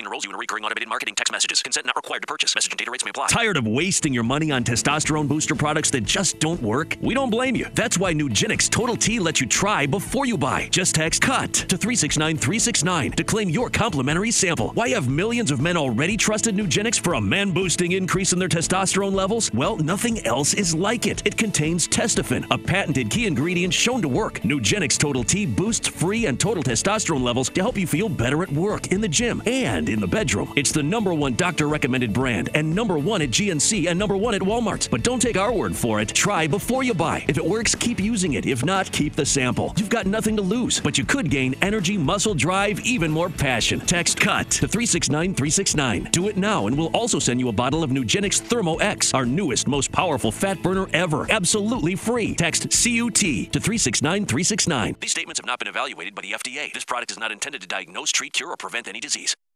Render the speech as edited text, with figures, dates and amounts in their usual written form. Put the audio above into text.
Application enrolls you in recurring automated marketing text messages. Consent not required to purchase. Message and data rates may apply. Tired of wasting your money on testosterone booster products that just don't work? We don't blame you. That's why Nugenix Total T lets you try before you buy. Just text CUT to 369369 to claim your complimentary sample. Why have millions of men already trusted Nugenix for a man-boosting increase in their testosterone levels? Well, nothing else is like it. It contains testofen, a patented key ingredient shown to work. Nugenix Total T boosts free and total testosterone levels to help you feel better at work, in the gym, and in the bedroom. It's the #1 doctor-recommended brand and #1 at GNC and #1 at Walmart. But don't take our word for it. Try before you buy. If it works, keep using it. If not, keep the sample. You've got nothing to lose, but you could gain energy, muscle, drive, even more passion. Text CUT to 369369. Do it now, and we'll also send you a bottle of Nugenix Thermo X, our newest, most powerful fat burner ever. Absolutely free. Text CUT to 369369. These statements have not been evaluated by the FDA. This product is not intended to diagnose, treat, cure, or prevent any disease.